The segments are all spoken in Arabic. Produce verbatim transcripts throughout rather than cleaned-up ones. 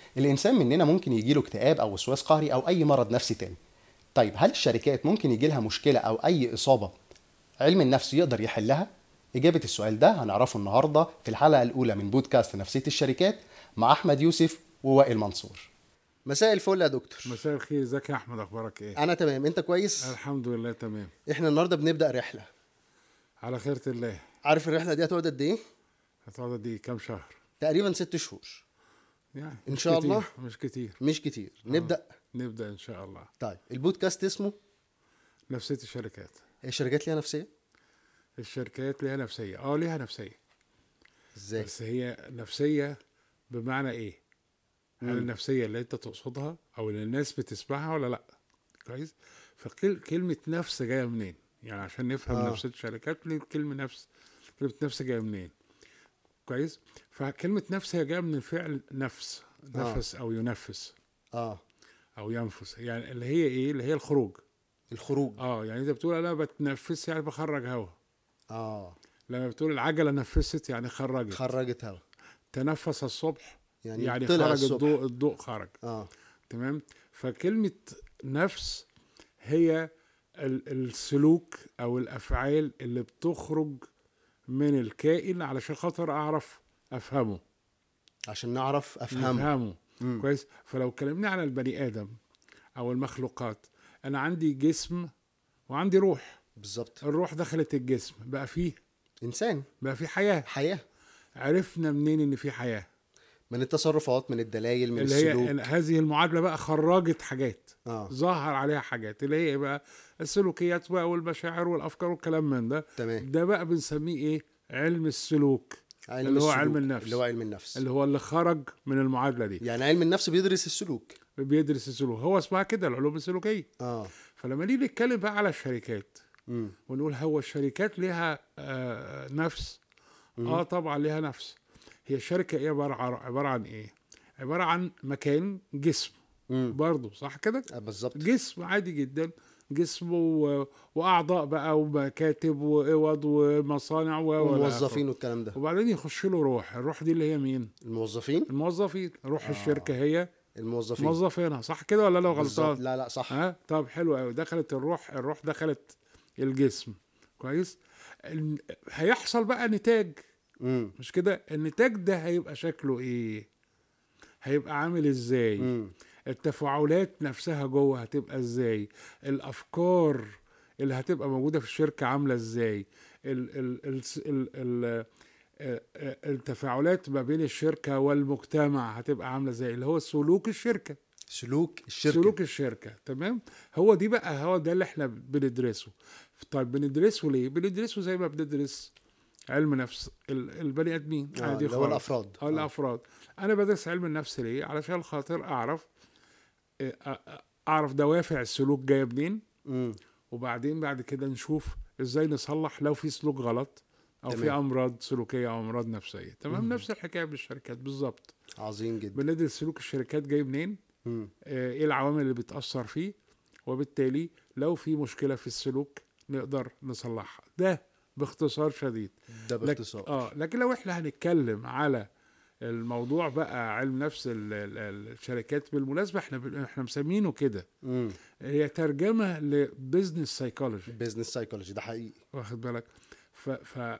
الإنسان مننا ممكن يجيله اكتئاب أو وسواس قهري أو أي مرض نفسي تاني. طيب هل الشركات ممكن يجيلها مشكلة أو أي إصابة علم النفس يقدر يحلها؟ إجابة السؤال ده هنعرفه النهاردة في الحلقة الأولى من بودكاست نفسية الشركات مع أحمد يوسف ووائل منصور. مساء الفل يا دكتور. مساء الخير، ازيك يا احمد؟ اخبارك ايه؟ أنا تمام، أنت كويس؟ الحمد لله تمام. إحنا النهاردة بنبدأ رحلة. على خيرة الله. عارف الرحلة دي هتقعد قد إيه؟ هتقعد دي كام شهر؟ تقريبا ست شهور. يعني إن مش شاء كتير. الله. مش كتير. مش كتير. آه. نبدأ. نبدأ ان شاء الله. طيب البودكاست اسمه نفسية الشركات. الشركات ليها نفسية؟ الشركات ليها نفسية، اه ليها نفسية. ازاي؟ بس هي نفسية بمعنى ايه؟ هل مم. النفسية اللي انت تقصدها او اللي الناس بتسمعها ولا لا؟ كويس. فكلمة نفس جاية منين؟ يعني عشان نفهم آه. نفسية الشركات، كلمة نفس كلمة نفس جاية منين؟ كويس. فكلمة نفس هي جاية من الفعل نفس، نفس او ينفس اه او ينفس، يعني اللي هي ايه؟ اللي هي الخروج. الخروج. اه يعني انت بتقول انا بتنفس يعني بخرج هوا. اه لما بتقول العجله نفست يعني خرجت. خرجت هوا. تنفس الصبح يعني, يعني طلع خرج الصبح. الضوء، الضوء خرج. اه تمام. فكلمه نفس هي ال- السلوك او الافعال اللي بتخرج من الكائن علشان خاطر اعرف افهمه. عشان نعرف افهمه. نفهمه. مم. كويس. فلو كلمنا على البني ادم او المخلوقات، انا عندي جسم وعندي روح. بالظبط. الروح دخلت الجسم، بقى فيه انسان. بقى فيه حياة. حياة. عرفنا منين ان في حياة؟ من التصرفات، من الدلائل، من اللي السلوك. هي هذه المعادلة بقى خرجت حاجات. اه ظهر عليها حاجات اللي هي بقى السلوكيات بقى والمشاعر والافكار والكلام من ده. تمام. ده بقى بنسميه ايه؟ علم السلوك. علم اللي هو السلوك. علم النفس. اللي هو علم النفس. اللي هو اللي خرج من المعادلة دي. يعني علم النفس بيدرس السلوك. بيدرس السلوك، هو اسمها كده العلوم السلوكية. اه فلما نيجي نتكلم بقى على الشركات امم ونقول هو الشركات ليها آه نفس. اه طبعا ليها نفس. هي الشركة ايه؟ عبارة عن عبارة عن ايه؟ عبارة عن مكان، جسم. امم برضو صح كده؟ آه بالظبط. جسم عادي جدا. جسم و... واعضاء بقى ومكاتب واوض ومصانع و ولا آخره. وموظفين والكلام ده. وبعدين يخش له روح. الروح دي اللي هي مين؟ الموظفين. الموظفين. روح آه. الشركة هي الموظفين. موظفينها. صح كده ولا لو بالظبط. غلطان؟ لا لا صح. ها طب حلو قوي. دخلت الروح، الروح دخلت الجسم. كويس. ال- هيحصل بقى نتاج. امم مش كده؟ النتاج ده هيبقى شكله ايه؟ هيبقى عامل ازاي؟ امم التفاعلات نفسها جوه هتبقى ازاي؟ الافكار اللي هتبقى موجودة في الشركة عاملة ازاي؟ ال ال ال ال ال آه، آه، التفاعلات ما بين الشركة والمجتمع هتبقى عاملة ازاي؟ اللي هو سلوك الشركة. سلوك الشركة. سلوك الشركة. تمام. هو دي بقى، هو ده اللي احنا بندرسه. طيب بندرسه ليه؟ بندرسه زي ما بندرس علم نفس ال- البني ادمين آه عادي اللي هو خالص. الافراد. اه الافراد. انا بدرس علم النفس ليه؟ علشان خاطر اعرف آه، آه، اعرف دوافع السلوك جايه منين. امم وبعدين بعد كده نشوف ازاي نصلح لو في سلوك غلط او تمام. في امراض سلوكيه او امراض نفسيه. تمام. مم. نفس الحكايه بالشركات بالظبط. عظيم جدا. بندرس سلوك الشركات جاي منين، امم آه، ايه العوامل اللي بتاثر فيه، وبالتالي لو في مشكله في السلوك نقدر نصلحها. ده باختصار شديد. ده لك باختصار. اه لكن لو احنا هنتكلم على الموضوع بقى علم نفس ال- ال- الشركات، بالمناسبه احنا ب- احنا مسمينه كده. امم هي ترجمه لبزنس سايكولوجي. بيزنس سايكولوجي ده حقيقي. واخد بالك؟ ف ف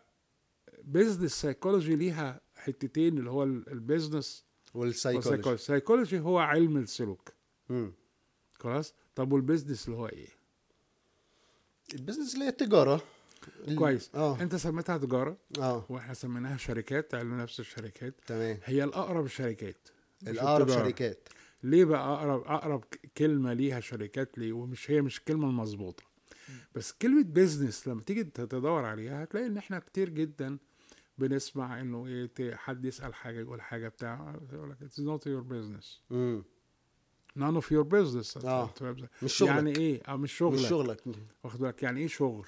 بزنس سايكولوجي ليها حتتين، اللي هو ال- البيزنس والسايكولوجي. والسايكولوجي. سايكولوجي هو علم السلوك. امم خلاص. طب والبيزنس اللي هو ايه؟ البيزنس اللي هي التجارة. ال- كويس. اه انت سميتها تجاره اه واحنا سميناها شركات، علم نفس الشركات. تمام. هي الاقرب الشركات مش الأقرب التجارة. شركات. ليه بقى اقرب؟ اقرب ك- كلمه ليها شركات ليه؟ ومش هي مش الكلمه المظبوطه. بس كلمه بيزنس لما تيجي ت- تدور عليها هتلاقي ان احنا كتير جدا بنسمع انه ايه، ت- حد يسال حاجه يقول حاجه بتاع، يقول لك it's not your business. امم none of your business. اه أنت- مش شغلك. يعني ايه؟ اه مش شغلك. مش شغلك. واخد بالك يعني ايه شغل؟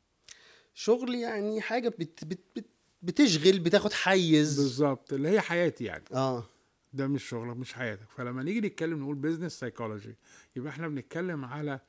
شغل يعني حاجة بت بت بت بتشغل، بتاخد حيز. بالظبط، اللي هي حياتي يعني. اه ده مش شغلك، مش حياتك. فلما نيجي نتكلم نقول بيزنس سايكولوجي، يبقى احنا بنتكلم على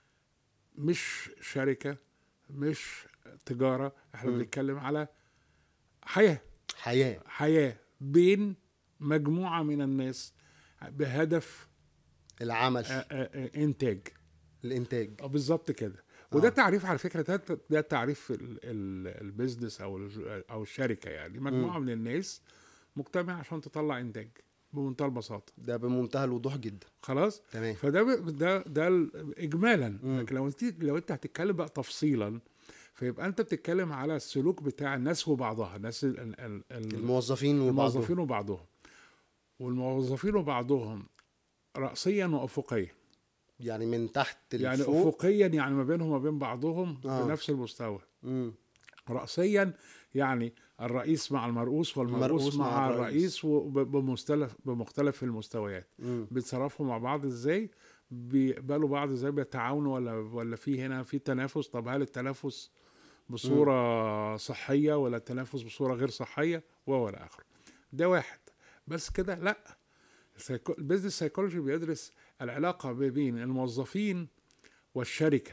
مش شركة، مش تجارة. احنا مم. بنتكلم على حياة. حياة. حياة بين مجموعة من الناس بهدف العمل. آه، آه، آه، انتاج. الانتاج. اه بالظبط كده. وده آه. تعريف على فكره، ده, ده تعريف ال- ال- البيزنس او ال- او الشركه، يعني مجموعه من الناس مجتمع عشان تطلع انتاج بمنتهى البساطه. ده بمنتهى الوضوح جدا. خلاص. تمام. فده ب- ده ده ال- اجمالا. مم. لكن لو انت لو انت هتتكلم بقى تفصيلا، فيبقى انت بتتكلم على السلوك بتاع الناس وبعضها، الناس ال- ال- ال- ال- الموظفين وبعضهم. الموظفين وبعضهم. والموظفين وبعضهم رأسيا وأفقيا. يعني من تحت يعني لفوق. أفقيا يعني ما بينهم وما بين بعضهم آه. بنفس المستوى. مم. رأسيا يعني الرئيس مع المرؤوس والمرؤوس المرؤوس مع, مع الرئيس. الرئيس، وبمختلف بمختلف المستويات. مم. بيتصرفوا مع بعض ازاي، بيقبلوا بعض ازاي، بيتعاونوا ولا ولا في هنا في تنافس. طب هل التنافس بصورة صحية ولا التنافس بصورة غير صحية ولا آخر. ده واحد. بس كده لا. السيكو- البيزنس سايكولوجي بيدرس العلاقة ما بين الموظفين والشركة.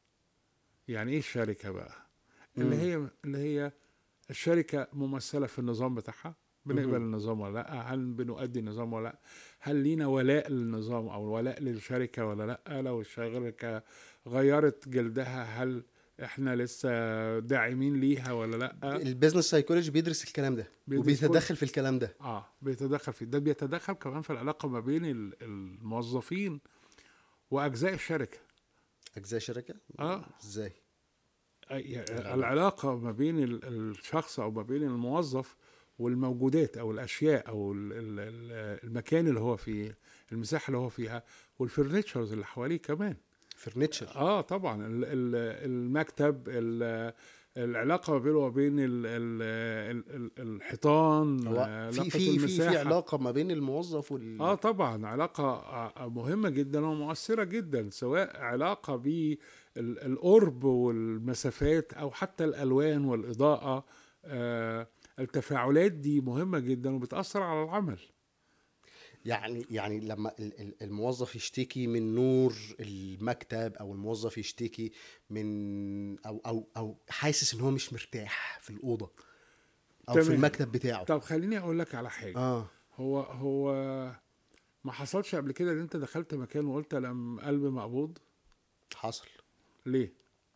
يعني ايه الشركة بقى؟ اللي مم. هي اللي هي الشركة ممثلة في النظام بتاعها، بنقبل مهم. النظام ولا لا، هل بنؤدي النظام ولا لا، هل لينا ولاء للنظام او ولاء للشركة ولا لا، لو الشركة غيرت جلدها هل احنا لسه داعمين ليها ولا لا. البيزنس سايكولوجي بيدرس الكلام ده بيدرس كل- وبيتدخل في الكلام ده. اه بيتدخل في ده، بيتدخل كمان في العلاقة ما بين ال- الموظفين واجزاء الشركة. اجزاء شركه. اه ازاي؟ أي- العلاقة. العلاقة ما بين ال- الشخص أو ما بين الموظف والموجودات أو الأشياء أو ال- ال- ال- المكان اللي هو فيه، المساحة اللي هو فيها، والفرنتشرز اللي حواليه كمان. فرنتشر. اه طبعا ال- ال- المكتب، ال- العلاقة ما بينه وبين ال- ال- ال- ال- الحيطان، هو آه، في علاقة في في في المساحة. علاقه ما بين الموظف وال اه طبعا علاقة آه، مهمة جدا ومؤثرة جدا، سواء علاقة بالقرب والمسافات او حتى الالوان والاضاءة. آه التفاعلات دي مهمة جدا وبتأثر على العمل. يعني يعني لما ال- ال- الموظف يشتكي من نور المكتب، او الموظف يشتكي من او او او حاسس ان هو مش مرتاح في الاوضه او في تمام. المكتب بتاعه. طب خليني اقول لك على حاجة. اه. هو هو ما حصلش قبل كده ان انت دخلت مكان وقلت انا قلبي مقبوض؟ حصل. ليه؟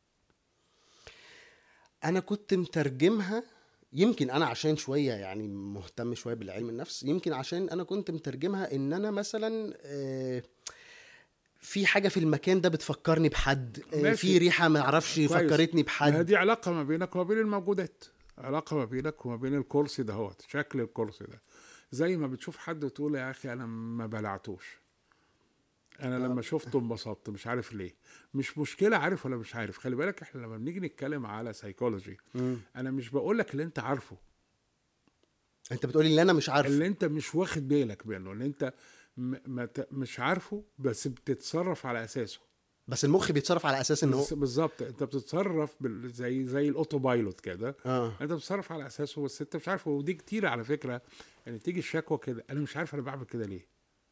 انا كنت مترجمها، يمكن انا عشان شويه يعني مهتم شويه بالعلم النفس، يمكن عشان انا كنت مترجمها ان انا مثلا آه، في حاجه في المكان ده بتفكرني بحد، آه، ماشي. في ريحه ما اعرفش كويس. فكرتني ما هي بحد. دي علاقة ما بينك وما بين الموجودات، علاقة ما بينك وما بين الكرسي ده، هو شكل الكرسي ده. زي ما بتشوف حد وتقول يا أخي أنا ما بلعتوش، أنا لما شفته انبسطت، مش عارف ليه. مش مشكلة عارف ولا مش عارف. خلي بالك احنا لما بنيجي نتكلم على سايكولوجي، مم. أنا مش بقولك اللي أنت عارفه، انت بتقولي اللي انا مش عارفه. اللي أنت مش واخد بالك منه، اللي أنت م- ما ت- مش عارفه بس بتتصرف على أساسه. بس المخ بيتصرف على اساس ان هو بس- بالظبط انت بتتصرف بال- زي زي الاوتو بايلوت كده. اه انت بتتصرف على اساسه بس انت مش عارف. ودي كتير على فكره، يعني تيجي الشكوى كده، انا مش عارف انا بعمل كده ليه،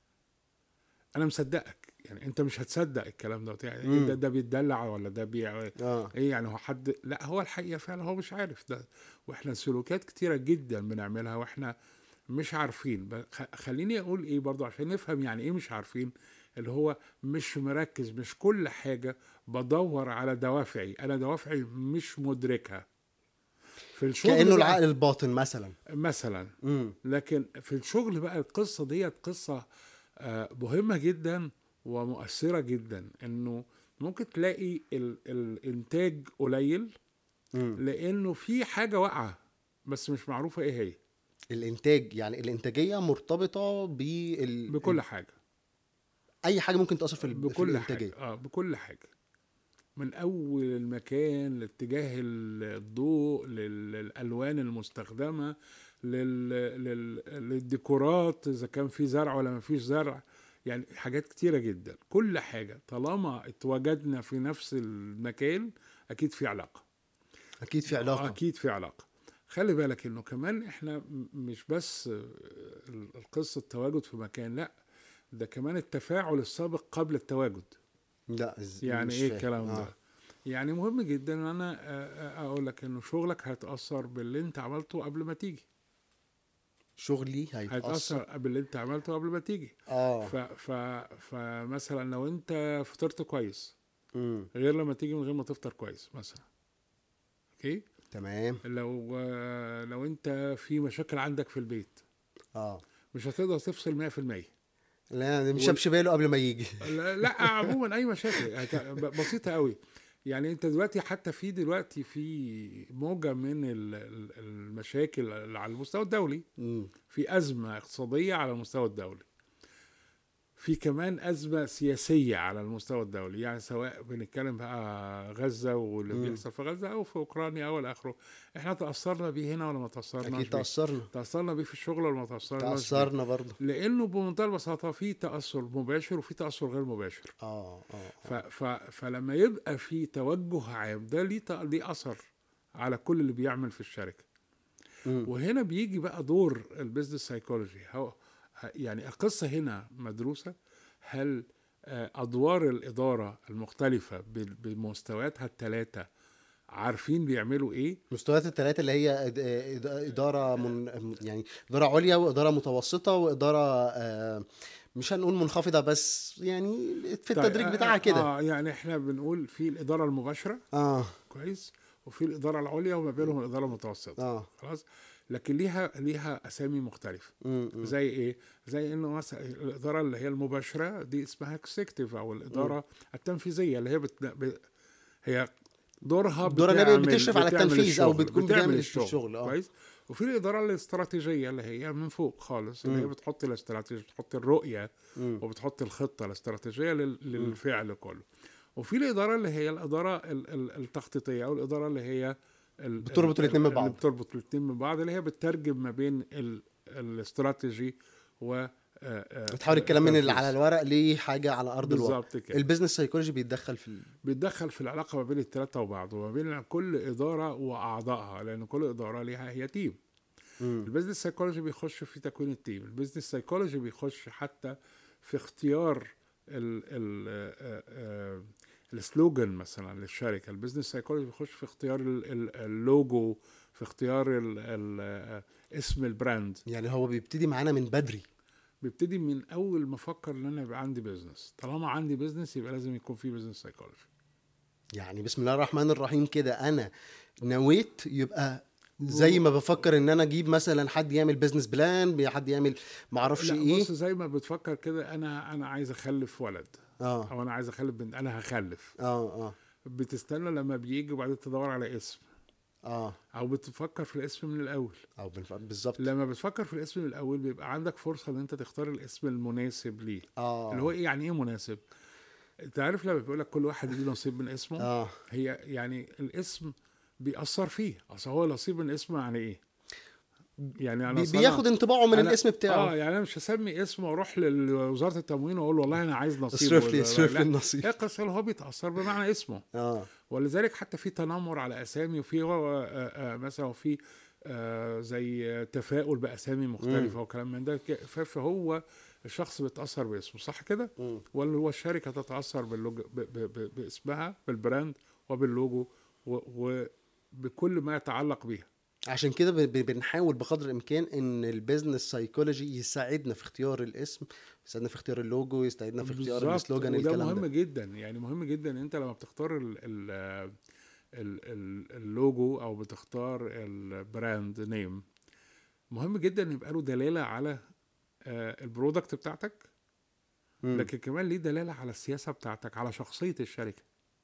انا مصدقك. يعني انت مش هتصدق الكلام ده، يعني إيه ده ده بيتدلع ولا ده بي اه ايه يعني، هو حد، لا هو الحقيقه فعلا هو مش عارف ده. واحنا سلوكيات كتيره جدا بنعملها واحنا مش عارفين. ب- خ- خليني اقول ايه برضو عشان نفهم يعني ايه مش عارفين. اللي هو مش مركز، مش كل حاجه بدور على دوافعي، انا دوافعي مش مدركها في الشغل كانه بقى العقل الباطن مثلا. مثلا. امم لكن في الشغل بقى القصة ديت قصة آه، مهمة جدا ومؤثرة جدا. انه ممكن تلاقي ال الانتاج قليل امم لانه في حاجة واقعة بس مش معروفة ايه هي. الانتاج، يعني الانتاجيه مرتبطه بال بكل حاجة، اي حاجه ممكن تاثر في, ال... في بكل الانتاجيه. حاجة اه بكل حاجة، من اول المكان لاتجاه الضوء للالوان المستخدمة لل... لل... للديكورات، اذا كان في زرع ولا ما فيش زرع. يعني حاجات كتيرة جدا. كل حاجة طالما اتواجدنا في نفس المكان اكيد في علاقة. اكيد في علاقه. اكيد في علاقة. خلي بالك انه كمان احنا م- مش بس آه، القصة التواجد في مكان، لا ده كمان التفاعل السابق قبل التواجد. لا إز... يعني مش ايه فاهم. الكلام آه. ده؟ يعني مهم جدا ان انا آه، آه، اقول لك انه شغلك هيتأثر باللي انت عملته قبل ما تيجي. شغلي هيتاثر. هيتاثر قبل اللي انت عملته قبل ما تيجي. اه ف ف فمثلا لو انت فطرت كويس امم غير لما تيجي من غير ما تفطر كويس مثلا. اوكي. تمام. لو آه، لو انت في مشاكل عندك في البيت اه مش هتقدر تفصل مية في المية. لا مش وال- هبش باله قبل ما يجي. لا لا، عموما اي مشاكل هت- ب- بسيطه قوي. يعني انت دلوقتي حتى في دلوقتي في موجه من ال- ال- المشاكل اللي على المستوى الدولي. امم في ازمه اقتصاديه على المستوى الدولي، في كمان أزمة سياسية على المستوى الدولي. يعني سواء بنتكلم بقى غزة واللي امم بيحصل في غزة أو في أوكرانيا أو الآخره، إحنا تأثرنا بيه هنا ولا ما تأثرناش اكيد بيه؟ تاثرنا. تأثرنا بيه في الشغل ولا ما تأثرناش بيه؟ تاثرنا برضه. لأنه بمنتهى البساطة في تأثر مباشر وفي تأثر غير مباشر. اه اه ف اه ف فلما يبقى في توجه عام ده ليه ت- ليه أثر على كل اللي بيعمل في الشركة. امم وهنا بيجي بقى دور البيزنس سايكولوجي. هو يعني القصة هنا مدروسة. هل آه، أدوار الإدارة المختلفة ب- بمستوياتها الثلاثة عارفين بيعملوا إيه؟ مستويات الثلاثه اللي هي إد- إد- اداره من يعني اداره عليا واداره متوسطه واداره آه مش هنقول منخفضه بس يعني في طيب التدريج آه, بتاعها كده. آه يعني إحنا بنقول في الإدارة المباشرة، اه كويس، وفي الإدارة العليا وما بينهم الإدارة المتوسطة. اه خلاص. لكن ليها ليها أسامي مختلفة. امم زي إيه؟ زي إنه مثلا الإدارة اللي هي المباشرة دي اسمها اكسكتيف، أو امم الإدارة التنفيذية اللي هي بت... ب... هي دورها الدورة نبي بتعمل بتشرف على بتعمل التنفيذ او الشغل بتكون بتعمل بتعمل الشغل الشغل. اه كويس. وفي الإدارة الاستراتيجية اللي هي من فوق خالص، اللي هي امم بتحط الاستراتيجية، بتحط الرؤية امم وبتحط الخطة الاستراتيجية لل... امم للفعل كله. وفي الإدارة اللي هي الإدارة ال- ال- التخطيطية، أو الإدارة اللي هي ال- بتربط ال- الاتنين ال- من اللي بعض. بتربط الاثنين من بعض، اللي هي بتترجم ما بين ال- الاستراتيجي و آه، آه، بتحاول الكلام من اللي على التنفيذ. الورق لحاجه على ارض الواقع. بالظبط كده. البيزنس سايكولوجي بيتدخل في ال... بيتدخل في العلاقة ما بين الثلاثة وبعض، وما بين كل إدارة وأعضائها، لأن كل إدارة ليها هي تيم. امم البيزنس سايكولوجي بيخش في تكوين التيم. البيزنس سايكولوجي بيخش حتى في اختيار ال ال آه، آه، السلوجن مثلا للشركه. البيزنس سايكولوجي بيخش في اختيار ال- ال- اللوجو، في اختيار ال ال آه، اسم البراند. يعني هو بيبتدي معانا من بدري. بيبتدي من اول ما افكر ان انا يبقى عندي بيزنس. طالما عندي بيزنس يبقى لازم يكون في بيزنس سايكولوجي. يعني بسم الله الرحمن الرحيم كده انا نويت يبقى زي ما بفكر ان انا اجيب مثلا حد يعمل بيزنس بلان، حد يعمل معرفش لا ايه. بص، زي ما بتفكر كده، انا انا عايز اخلف ولد، اه او انا عايز اخلف بنت، انا هخلف. اه اه بتستنى لما بيجي وبعدين تدور على اسم، اه او بتفكر في الاسم من الاول. او بنف- بالظبط. لما بتفكر في الاسم من الاول بيبقى عندك فرصة ان انت تختار الاسم المناسب ليه. اللي هو اه ايه؟ يعني ايه مناسب؟ انت عارف لما بيقول لك كل واحد ليه نصيب من اسمه، اه هي يعني الاسم بيأثر فيه. اصل هو نصيب من اسمه يعني ايه؟ يعني انا بي- أصل بياخد انا انطباعه من انا الاسم بتاعه. اه يعني انا مش هسمي اسم واروح لوزارة التموين واقول والله انا عايز نصيب اصرف لي ولا- اصرف لي لا. النصيب. هي قصة هو بيتأثر بمعنى اسمه. اه ولذلك حتى في تنمر على اسامي، وفي آه، آه، مثلا في آه، زي تفاؤل باسامي امم مختلفه وكلام من ده. ك- ف- فهو الشخص بيتاثر باسمه، صح كده؟ امم ولا هو الشركه تتاثر باللوجو ب- ب- ب- باسمها، بالبراند وباللوجو و- وبكل ما يتعلق بيها. عشان كده ب- ب- بنحاول بقدر الامكان ان البيزنس سايكولوجي يساعدنا في اختيار الاسم، يساعدنا في اختيار اللوجو، يساعدنا في اختيار بالظبط. السلوجان، وده الكلام مهم ده. جدا. يعني مهم جدا ان انت لما بتختار ال ال ال ال اللوجو او بتختار البراند نيم، مهم جدا ان يبقى له دلاله على آه، البرودكت بتاعتك، امم لكن كمان ليه دلاله على السياسه بتاعتك، على شخصيه الشركه.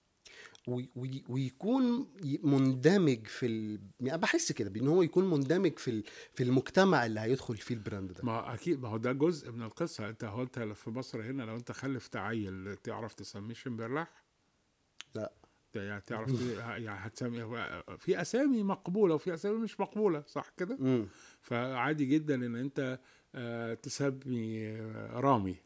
وي- وي- ويكون ي- مندمج في ال... يعني بحس كده بان هو يكون مندمج في ال... في المجتمع اللي هيدخل فيه البراند ده. ما اكيد، ما هو ده جزء من القصه. انت هو انت في مصر هنا لو انت خلفت عيل تعرف تسميه شمبرلاح؟ لا ت- يعني تعرف ت- يعني هتسمي في اسامي مقبوله وفي اسامي مش مقبوله، صح كده؟ امم فعادي جدا ان انت آه، تسمي آه، رامي،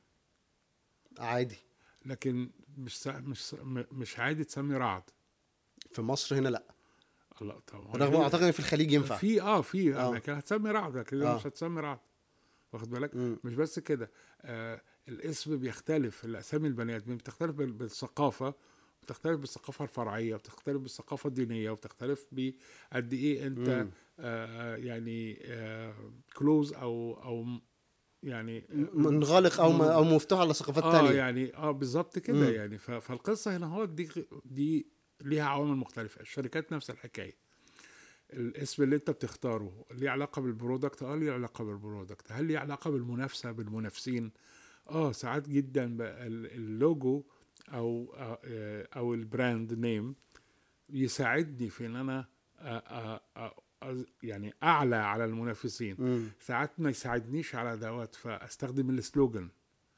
عادي. لكن مش سا- مش سا- م- مش عادي تسمي رعد. في مصر هنا لا، الله طبعا. رغم اعتقد ان في الخليج ينفع. في اه في اه اماكن هتسمي رعد، لكن اه مش هتسمي رعد. واخد بالك؟ امم مش بس كده، آه الاسم بيختلف. الاسامي البني ادمين بتختلف بال- بالثقافه. بتختلف بالثقافه الفرعيه، وبتختلف بالثقافه الدينيه، وبتختلف بقد ايه انت مم. آه يعني كلوز او او يعني م- منغلق او م- او مفتوح على ثقافات اه تانية. يعني اه بالظبط كده. مم. يعني ف- فالقصه هنا هو دي دي ليها عوامل مختلفه. الشركات نفس الحكايه، الاسم اللي انت بتختاره ليه علاقه بالبرودكت، اه ليه علاقه بالبرودكت. هل ليه علاقه بالمنافسه بالمنافسين؟ اه ساعات جدا بقى ال- اللوجو او آه، او البراند نيم يساعدني في ان انا آ- آ- آ- أز- يعني اعلى على المنافسين. مم. ساعات ما يساعدنيش على دوت، فاستخدم السلوجن.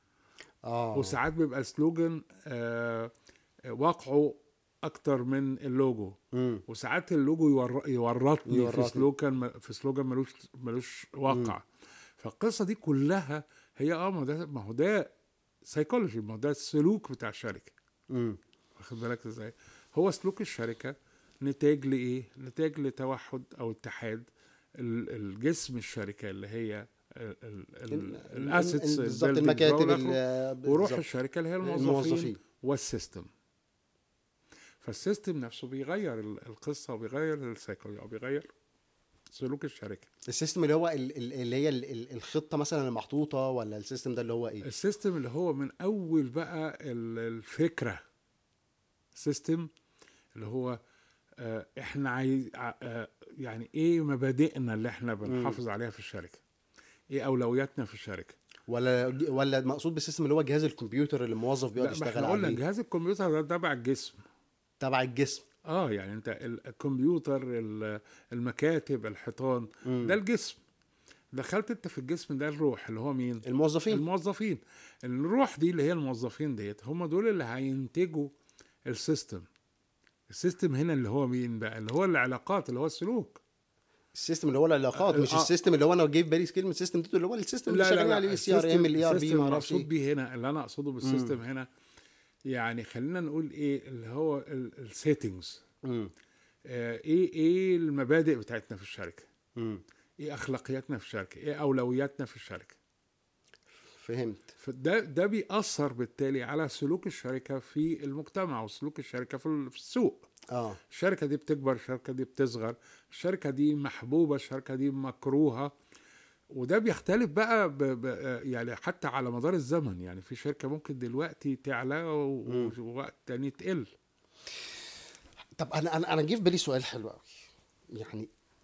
اه. وساعات بيبقى سلوجن آه، واقعه اكتر من اللوجو. مم. وساعات اللوجو يور- يورطني في يورطني. سلوجان في سلوجان ملوش ملوش مم. واقع. فالقصه دي كلها هي اه ما ده ما هو ده سايكولوجي، ما هو ده السلوك بتاع الشركه. مم. واخد بالك ازاي؟ هو سلوك الشركه نتاج لايه؟ نتاج لتوحد او اتحاد ال- الجسم الشركه اللي هي ال- ال- الاسيتس ال- بالظبط البيلدينجز المكاتب والاخره، ال- وروح بالظبط الشركه اللي هي الموظفين الموظفين. والسيستم. فالسيستم نفسه بيغير ال- القصه، وبيغير السيكولوجي، او بيغير سلوك الشركه. السيستم اللي هو ال- ال- اللي هي ال- ال- الخطة مثلا المحطوطة، ولا السيستم ده اللي هو ايه؟ السيستم اللي هو من اول بقى ال- الفكره. سيستم اللي هو آه، احنا عايز ع- آه، يعني ايه مبادئنا اللي احنا مم. بنحافظ عليها في الشركه، ايه اولوياتنا في الشركه. ولا ولا المقصود بالسيستم اللي هو جهاز الكمبيوتر اللي الموظف بيقعد لا، ما يشتغل احنا قلنا عليه جهاز الكمبيوتر ده تبع الجسم. تبع الجسم. اه يعني انت ال- الكمبيوتر ال- المكاتب الحيطان ده مم. الجسم. دخلت انت في الجسم ده الروح اللي هو مين؟ الموظفين. الموظفين. الروح دي اللي هي الموظفين ديت هم دول اللي هينتجوا السيستم. السيستم هنا اللي هو مين بقى؟ اللي هو العلاقات، اللي هو السلوك. السيستم اللي هو العلاقات، آه، مش آه، السيستم اللي هو انا جاي في بالي كلمه سيستم دي اللي هو السيستم اللي لا لا شغالين لا عليه السي ار ام السيستم الاي ار بي السيستم ما اعرفش المقصود ايه. بيه هنا، اللي انا اقصده بالسيستم مم. هنا يعني خلينا نقول ايه اللي هو السيتنجز. مم. ايه ايه المبادئ بتاعتنا في الشركه، مم. ايه اخلاقياتنا في الشركه، ايه اولوياتنا في الشركه. فهمت. فده ده بيأثر بالتالي على سلوك الشركه في المجتمع، وسلوك الشركه في ال- في السوق. اه. الشركه دي بتكبر، الشركه دي بتصغر، الشركه دي محبوبه، الشركه دي مكروهه. وده بيختلف بقى ب ب يعني حتى على مدار الزمن. يعني في شركه ممكن دلوقتي تعلى و- مم. ووقت تاني تقل. طب انا انا انا جه في بالي سؤال حلو قوي. يعني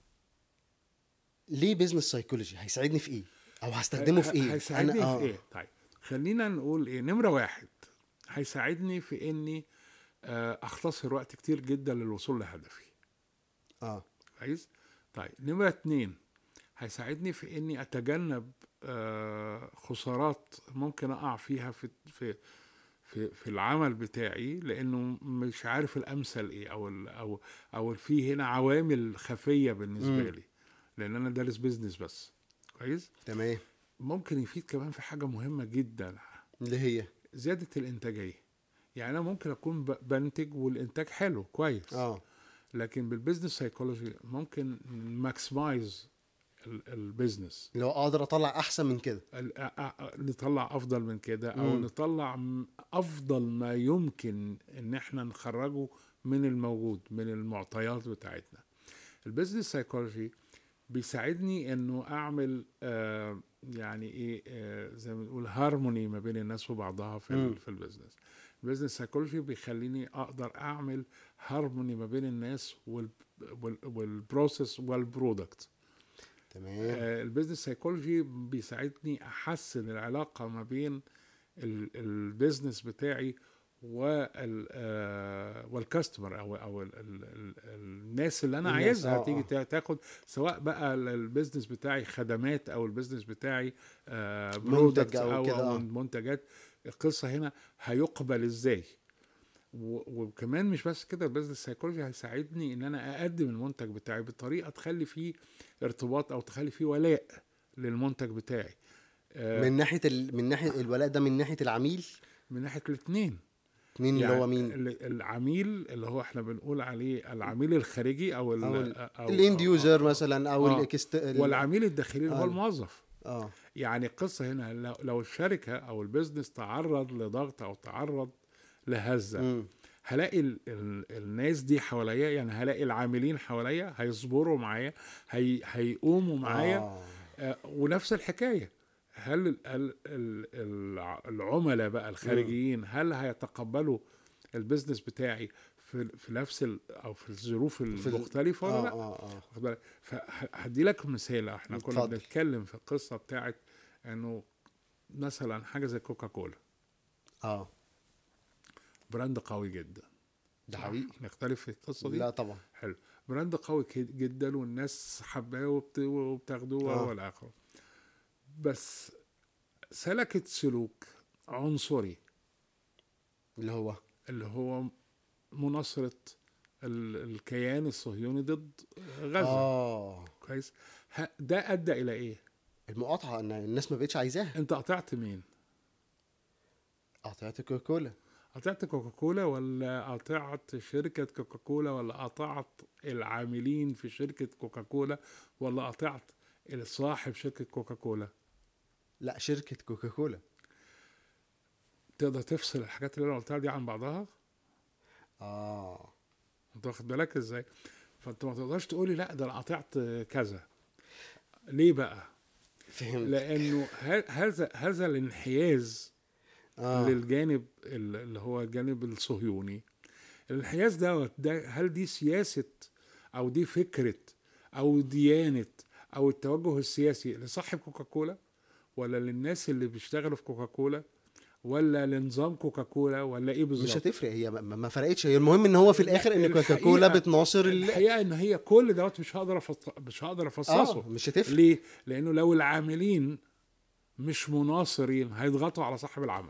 ليه بيزنس سايكولوجي هيساعدني في ايه، او هستخدمه في ايه؟ هيساعدني أنا في ايه؟ طيب خلينا نقول ايه. نمره واحد، هيساعدني في اني آه، اختصر وقت كتير جدا للوصول لهدفي. اه. كويس. طيب نمره اتنين، هيساعدني في اني اتجنب آه، خسارات ممكن اقع فيها في في في في العمل بتاعي، لانه مش عارف الامثل ايه، او ال او او في هنا عوامل خفيه بالنسبه مم. لي، لان انا دارس بيزنس بس. كويس. تمام. ممكن يفيد كمان في حاجه مهمه جدا، اللي هي زياده الانتاجيه. يعني انا ممكن اكون ب- بنتج والانتاج حلو كويس، اه. لكن بالبيزنس سايكولوجي ممكن ماكسمايز البيزنس، اللي هو اقدر اطلع احسن من كده. ال- أ- أ- نطلع افضل من كده، او مم. نطلع م- افضل ما يمكن ان احنا نخرجه من الموجود، من المعطيات بتاعتنا. البيزنس سايكولوجي بيساعدني انه اعمل آه يعني ايه آه زي ما بنقول هارموني ما بين الناس وبعضها في مم. ال- في البيزنس. البيزنس سايكولوجي بيخليني اقدر اعمل هارموني ما بين الناس وال وال- والبروسيس والبرودكت. تمام. آه، البيزنس سايكولوجي بيساعدني احسن العلاقه ما بين ال- البيزنس بتاعي وال آه، والكاستمر، او او ال ال ال الناس اللي انا الناس، عايزها آه، تيجي آه. تا- تاخد، سواء بقى ال- البيزنس بتاعي خدمات، او البيزنس بتاعي برودكت أو او كده، او آه. منتجات. القصه هنا هيقبل ازاي. و- وكمان مش بس كده، البيزنس سايكولوجي هيساعدني ان انا اقدم المنتج بتاعي بطريقه تخلي فيه ارتباط، او تخلي فيه ولاء للمنتج بتاعي. آه، من ناحيه ال... من ناحيه الولاء ده من ناحيه العميل. من ناحيه الاثنين. مين اللي يعني هو مين؟ ال- العميل اللي هو احنا بنقول عليه العميل الخارجي، او ال او ال... او الاند أو- يوزر أو- مثلا، او آه. الاكست ال... والعميل الداخلي اللي هو آه. الموظف. اه. يعني القصه هنا لو- لو الشركه او البيزنس تعرض لضغط، او تعرض لهزه، مم. هلاقي ال ال الناس دي حواليا، يعني هلاقي العاملين حواليا هيصبروا معايا، هي هيقوموا معايا. اه آه، ونفس الحكاية، هل ال- ال- ال- الع- العملاء بقى امم الخارجيين هل هيتقبلوا البيزنس بتاعي في في نفس ال او في الظروف في ال... المختلفة ولا اه لا؟ اه اه واخد بالك؟ فهدي لك مثال. احنا كنا اتفضل. بنتكلم في القصة بتاعت انه مثلا حاجة زي كوكاكولا، اه براند قوي جدا، ده صح؟ حقيقي. نختلف في القصة دي؟ لا طبعا. حلو. براند قوي كد- جدا، والناس حباه وبت- وبتاخدوه اه والى اخره. بس سلكت سلوك عنصري، اللي هو اللي هو مناصرة ال- الكيان الصهيوني ضد غزة. اه كويس. ه- ده ادى الى ايه؟ المقاطعه، ان الناس ما بقتش عايزاها. انت قطعت مين؟ قطعت كوكاكولا. قطعت كوكاكولا، ولا قطعت شركة كوكاكولا، ولا قطعت العاملين في شركة كوكاكولا، ولا قطعت صاحب شركة كوكاكولا؟ لا، شركه كوكاكولا. تقدر تفصل الحاجات اللي انا قلتها دي عن بعضها؟ اه انت واخد بالك ازاي؟ فانت ما تقدرش تقولي لا ده انا قطعت كذا. ليه بقى؟ فهمت. لانه ه- هذا هذا الانحياز اه للجانب ال- اللي هو الجانب الصهيوني. الانحياز ده, ده هل دي سياسة، او دي فكرة، او ديانة، او التوجه السياسي لصاحب كوكاكولا، ولا للناس اللي بيشتغلوا في كوكاكولا، ولا لنظام كوكاكولا، ولا ايه مش بالظبط؟ هتفرق، هي ما ما فرقتش. هي المهم ان هو في لا، الاخر ان كوكاكولا الحقيقة بتناصر ال... الحقيقة ان هي كل دوت مش هقدر أفص- مش هقدر افصصه. اه مش هتفرق. ليه؟ لانه لو العاملين مش مناصرين هيضغطوا على صاحب العمل،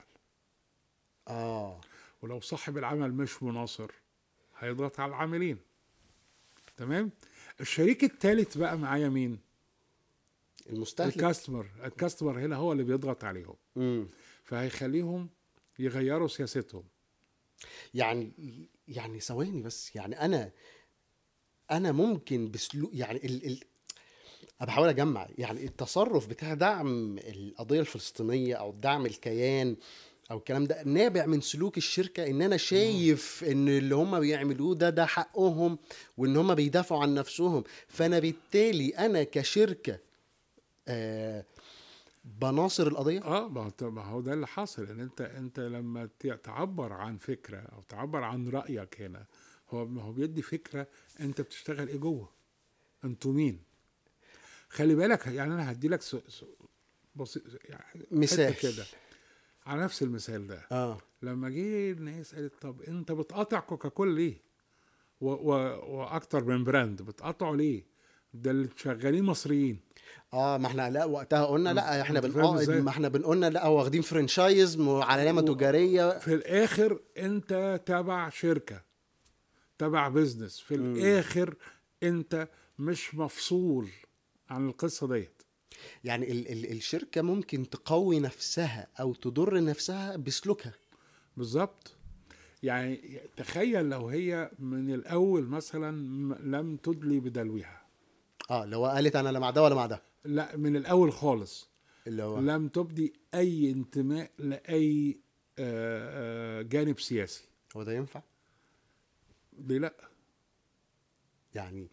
اه ولو صاحب العمل مش مناصر هيضغط على العاملين. تمام. الشريك الثالث بقى معايا مين؟ المستهلك. الكاستمر. الكاستمر هنا هو اللي بيضغط عليهم، امم فهيخليهم يغيروا سياستهم. يعني يعني ثواني بس، يعني انا انا ممكن بسلوك، يعني ال... ال... انا بحاول اجمع، يعني التصرف بتاع دعم القضيه الفلسطينيه او دعم الكيان او الكلام ده نابع من سلوك الشركه، ان انا شايف ان اللي هم بيعملوه ده ده حقهم، وان هم بيدافعوا عن نفسهم، فانا بالتالي انا كشركه آه بناصر القضيه. اه، ما هو ما هو ده اللي حاصل. ان انت انت لما ت- تعبر عن فكره او تعبر عن رايك هنا، هو ما هو بيدي فكره انت بتشتغل ايه جوه، انتوا مين. خلي بالك، يعني انا هدي لك س... س... بسيط، يعني حته مثال. كده على نفس المثال ده. اه لما جه الناس قالت طب انت بتقاطع كوكاكولا ليه؟ و... و... واكتر من براند بتقاطعه ليه؟ ده اللي شغالين مصريين. اه ما احنا لا وقتها قلنا انت لا احنا انت فاهم بنقاعد، ازاي؟ ما احنا بنقولنا لا واخدين فرنشايز علامه تجاريه. في الاخر انت تبع شركة، تبع بيزنس. في مم. الاخر انت مش مفصول عن القصة ديت. يعني ال ال الشركه ممكن تقوي نفسها او تضر نفسها بسلوكها. بالظبط. يعني تخيل لو هي من الاول مثلا م- لم تدلي بدلوها. اه لو قالت انا لا مع ده ولا مع ده. لا، من الاول خالص اللي هو لم تبدي اي انتماء لاي آه، آه، جانب سياسي. هو ده ينفع؟ ليه لا؟ يعني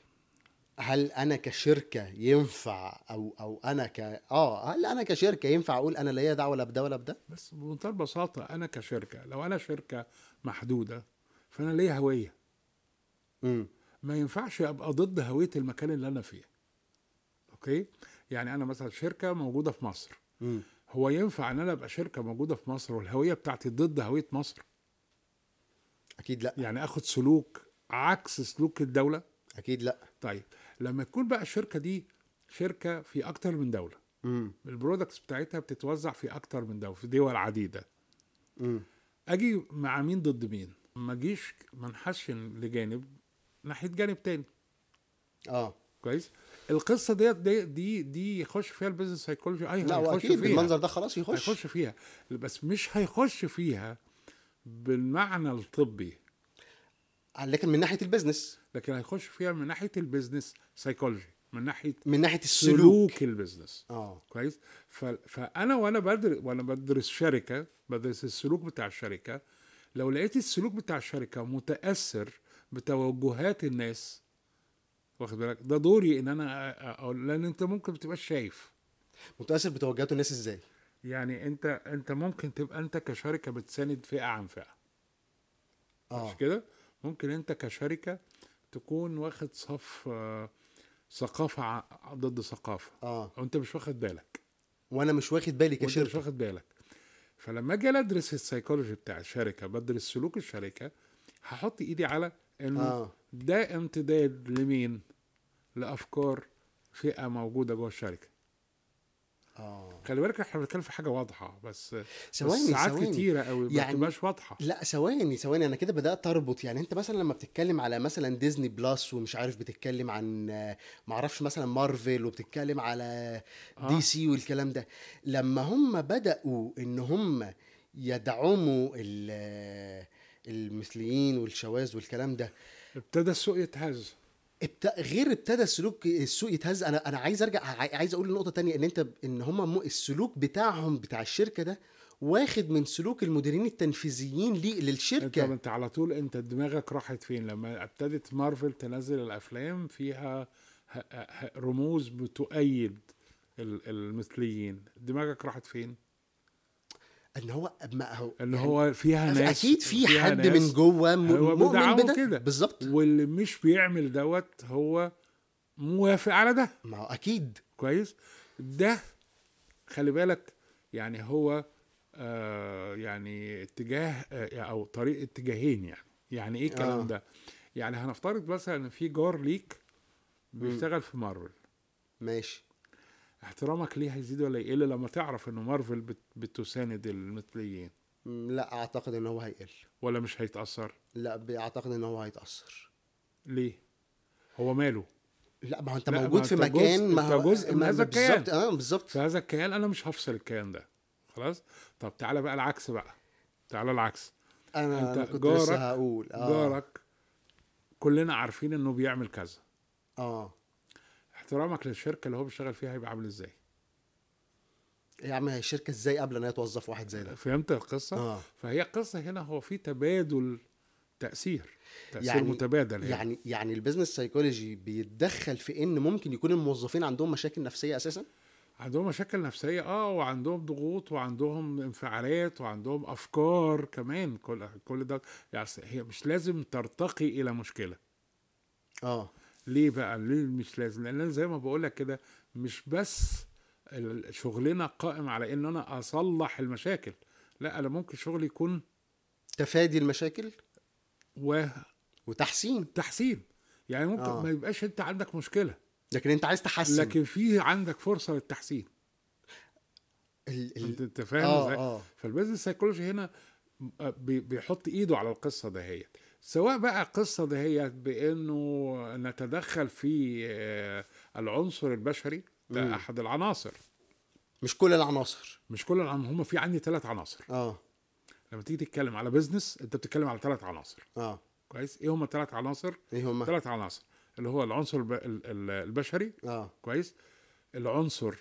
هل انا كشركه ينفع، او او انا ك اه هل انا كشركه ينفع اقول انا لا ليا دعوه لا بده ولا بده؟ بس بمنتهى البساطة، انا كشركة، لو انا شركة محدودة فانا ليا هوية. امم ما ينفعش ابقى ضد هويه المكان اللي انا فيه. اوكي. يعني انا مثلا شركه موجوده في مصر، امم هو ينفع ان انا ابقى شركه موجوده في مصر والهويه بتاعتي ضد هويه مصر؟ اكيد لا. يعني اخد سلوك عكس سلوك الدوله؟ اكيد لا. طيب، لما تكون بقى الشركه دي شركه في اكتر من دوله، امم البرودكتس بتاعتها بتتوزع في اكتر من دوله، في دول عديده، امم اجي مع مين ضد مين؟ ما اجيش ما انحشن لجانب ناحيه جانب تاني. اه كويس. القصه ديت دي دي دي يخش فيها البيزنس سايكولوجي، اي لا، هيخش واكيد فيها، بالمنظر ده خلاص يخش. هيخش فيها. بس مش هيخش فيها بالمعنى الطبي، لكن من ناحيه البيزنس، لكن هيخش فيها من ناحيه البيزنس سايكولوجي، من ناحيه من ناحيه السلوك. سلوك البيزنس. اه كويس. ف... فانا وانا بدرس وانا بدرس شركه، بدرس السلوك بتاع الشركه، لو لقيت السلوك بتاع الشركه متاثر بتوجهات الناس، واخد بالك، ده دوري ان انا أ- اقول، لان انت ممكن ما تبقاش شايف. متاثر بتوجهات الناس ازاي؟ يعني انت انت ممكن تبقى انت كشركه بتساند فئه عن فئه، مش اه. كده؟ ممكن انت كشركه تكون واخد صف آه، ثقافه ع- ضد ثقافه، اه. وانت مش واخد بالك، وانا مش واخد بالي وانت مش كشركه. واخد بالك. فلما اجي ادرس السيكولوجي بتاع الشركه، بدرس سلوك الشركه، هحط ايدي على انه اه. ده امتداد لمين؟ لافكار فئه موجوده جوه الشركه. اه. خلي بالك احنا بنتكلم في حاجه واضحه، بس بس ثواني ساعات ثواني. كتيره قوي ما يعني بتبقاش واضحه. لا، ثواني ثواني، انا كده بدات اربط. يعني انت مثلا لما بتتكلم على مثلا ديزني بلس ومش عارف، بتتكلم عن آه، معرفش مثلا مارفل، وبتتكلم على دي اه، سي والكلام ده، لما هم بداوا ان هم يدعموا ال- آه، المثليين والشواذ والكلام ده، ابتدى السوق يتهز. ابت... غير ابتدى السلوك السوق يتهز. انا انا عايز ارجع، عاي- عايز اقول نقطه تانية، ان انت ان هم م... السلوك بتاعهم بتاع الشركه ده واخد من سلوك المديرين التنفيذيين ليه انت للشركه. انت على طول انت دماغك راحت فين لما ابتدت مارفل تنزل الافلام فيها ه- ه- رموز بتؤيد ال- المثليين؟ دماغك راحت فين؟ ان هو ما هو ان يعني هو فيها ناس اكيد في فيها حد من ناس جوه م... هو مؤمن بيدعموا بده كده، بالظبط. واللي مش بيعمل دوت هو موافق على ده. ما هو اكيد. كويس. ده خلي بالك، يعني هو آه يعني اتجاه آه او طريق اتجاهين. يعني يعني ايه الكلام اه. ده؟ يعني هنفترض مثلا ان في جار ليك امم. بيشتغل في مارفل، ماشي. احترامك ليه هيزيد ولا يقل لما تعرف ان مارفل بت بتساند المثليين؟ مم، لا اعتقد ان هو هيقل. ولا مش هيتأثر؟ لا اعتقد ان هو هيتاثر. ليه؟ هو ماله؟ لا، ما هو انت لا، ما موجود في انت مكان، جزء، ما انت هو جزء من ما هذا ما الكيان. بالظبط، اه بالظبط. في هذا الكيان انا مش هفصل الكيان ده. خلاص. طب تعالى بقى العكس بقى، تعالى العكس. انا انت انا كنت لسه جارك هقول اه. جارك كلنا عارفين انه بيعمل كذا، اه. احترامك للشركه اللي هو بيشتغل فيها هيبقى عامل ازاي؟ يا عم، هي الشركه ازاي قبل ان هي توظف واحد زي ده؟ فهمت القصه؟ اه. فهي القصه هنا هو في تبادل تاثير، تاثير يعني متبادل هنا. يعني يعني البيزنس سايكولوجي بيتدخل في ان ممكن يكون الموظفين عندهم مشاكل نفسيه اساسا. عندهم مشاكل نفسيه، اه، وعندهم ضغوط وعندهم انفعالات وعندهم افكار كمان. كل كل ده يعني هي مش لازم ترتقي الى مشكله. اه. ليه بقى؟ ليه مش لازم؟ لان أنا زي ما بقول لك كده، مش بس ال- شغلنا قائم على ان انا اصلح المشاكل. لا، انا ممكن شغلي يكون تفادي المشاكل وتحسين. وتحسين. يعني ممكن ما اه. يبقاش انت عندك مشكله، لكن انت عايز تحسن. لكن في عندك فرصه للتحسين. ال ال انت انت فاهم اه. ازاي؟ اه. فالبيزنس سايكولوجي هنا بي- بيحط ايده على القصه دهيت، سواء بقى القصه دهيت بانه نتدخل في آه، العنصر البشري. ده امم. احد العناصر. مش كل العناصر. مش كل العناصر، هم في عندي ثلاث عناصر. اه. لما تيجي تتكلم على بيزنس انت بتتكلم على ثلاث عناصر. اه. كويس. ايه هم الثلاث عناصر؟ ايه هما؟ ثلاث عناصر اللي هو العنصر الب- ال- ال- البشري. اه. كويس. العنصر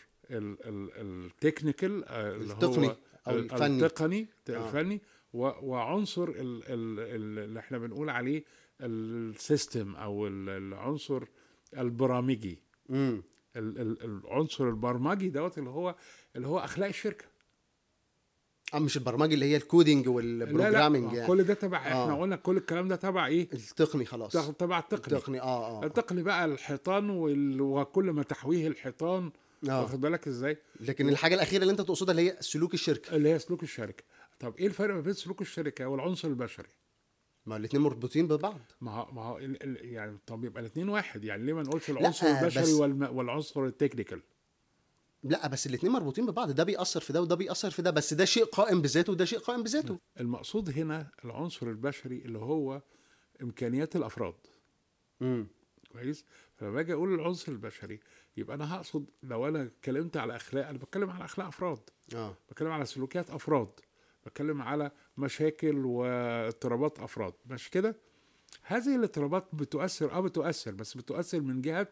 التكنيكال اللي هو التقني او ال- الفني. التقني اه. الفني، و- وعنصر ال- ال- ال- اللي احنا بنقول عليه السيستم او ال- العنصر البرامجي. امم. ال- ال- العنصر البرمجي دوت اللي هو اللي هو اخلاق الشركه. اه، مش البرمجه اللي هي الكودينج لا لا، ما والبروجرامينج هو يعني. كل ده تبع، احنا اه. قلنا كل الكلام ده تبع ايه؟ التقني خلاص. تبع التقني. التقني اه. اه. اه. التقني بقى الحيطان وال... وكل ما تحويه الحيطان. اه. واخد بالك ازاي؟ لكن و... الحاجه الاخيره اللي انت تقصدها اللي هي سلوك الشركه. اللي هي سلوك الشركه. طب ايه الفرق ما بين سلوك الشركه والعنصر البشري؟ ما الاثنين مربوطين ببعض. ما هو ما هو ال... ال... يعني طب يبقى الاثنين واحد. يعني ليه ما نقولش العنصر لا البشري بس والم... والعنصر التكنيكال؟ لا بس الاثنين مربوطين ببعض، ده بيأثر في ده وده بيأثر في ده، بس ده شيء قائم بذاته وده شيء قائم بذاته. المقصود هنا العنصر البشري اللي هو امكانيات الافراد. امم. كويس. فلما باجي اقول العنصر البشري، يبقى انا هقصد لو انا اتكلمت على اخلاق، انا بتكلم على اخلاق افراد، اه. بتكلم على سلوكيات افراد، بتكلم على مشاكل واضطرابات افراد، مش كده؟ هذه الاضطرابات بتؤثر اه بتؤثر بس بتؤثر من جهة